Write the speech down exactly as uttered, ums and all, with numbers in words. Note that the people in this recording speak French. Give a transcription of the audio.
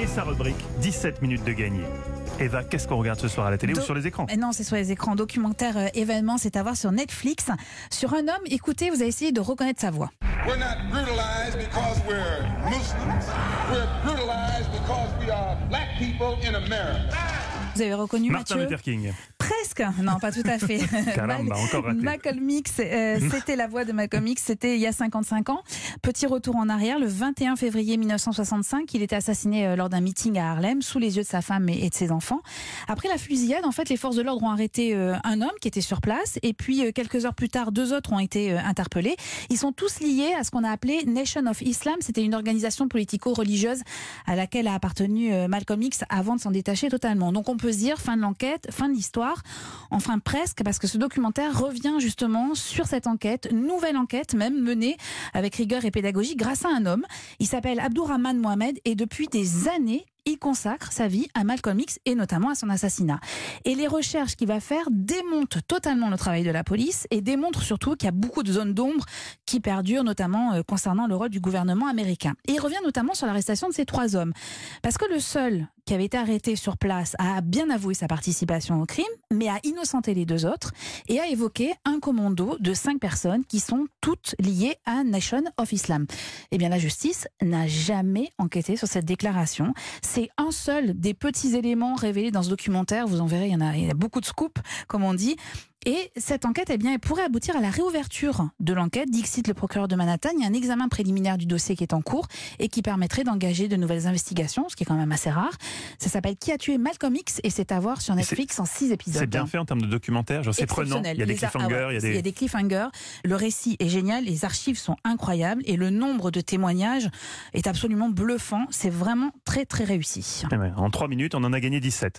sa rubrique dix-sept minutes de gagné. Eva, qu'est-ce qu'on regarde ce soir à la télé Do- ou sur les écrans? Non, c'est sur les écrans. Documentaire euh, événement, c'est à voir sur Netflix. Sur un homme, écoutez, vous allez essayer de reconnaître sa voix. We're not brutalized because we're Muslims. We're brutalized because we are black people in America. Vous avez reconnu Martin Mathieu? Luther King. Presque, non, pas tout à fait. Caramba, encore raté. Malcolm X, euh, c'était la voix de Malcolm X, c'était il y a cinquante-cinq ans. Petit retour en arrière, le vingt et un février mille neuf cent soixante-cinq, il était assassiné euh, lors d'un meeting à Harlem, sous les yeux de sa femme et, et de ses enfants. Après la fusillade, en fait, les forces de l'ordre ont arrêté euh, un homme qui était sur place, et puis euh, quelques heures plus tard, deux autres ont été euh, interpellés. Ils sont tous liés à ce qu'on a appelé Nation of Islam. C'était une organisation politico-religieuse à laquelle a appartenu euh, Malcolm X avant de s'en détacher totalement. Donc on peut se dire, fin de l'enquête, fin de l'histoire. Enfin presque, parce que ce documentaire revient justement sur cette enquête, nouvelle enquête même menée avec rigueur et pédagogie grâce à un homme. Il s'appelle Abdourahmane Mohamed et depuis des années, il consacre sa vie à Malcolm X et notamment à son assassinat. Et les recherches qu'il va faire démontent totalement le travail de la police et démontrent surtout qu'il y a beaucoup de zones d'ombre qui perdurent, notamment euh, concernant le rôle du gouvernement américain. Et il revient notamment sur l'arrestation de ces trois hommes. Parce que le seul qui avait été arrêté sur place a bien avoué sa participation au crime, mais a innocenté les deux autres et a évoqué un commando de cinq personnes qui sont toutes liées à Nation of Islam. Eh bien, la justice n'a jamais enquêté sur cette déclaration. C'est un seul des petits éléments révélés dans ce documentaire. Vous en verrez, il y en a, il y a beaucoup de scoops, comme on dit. Et cette enquête, eh bien, elle pourrait aboutir à la réouverture de l'enquête. Dixit le procureur de Manhattan. Il y a un examen préliminaire du dossier qui est en cours et qui permettrait d'engager de nouvelles investigations, ce qui est quand même assez rare. Ça s'appelle Qui a tué Malcolm X et c'est à voir sur Netflix en six épisodes. C'est bien fait en termes de documentaire, genre c'est prenant. Il y a des cliffhangers. Ah ouais, il, y a des... il y a des cliffhangers. Le récit est génial, les archives sont incroyables et le nombre de témoignages est absolument bluffant. C'est vraiment très très réussi. Eh ouais, en trois minutes, on en a gagné dix-sept.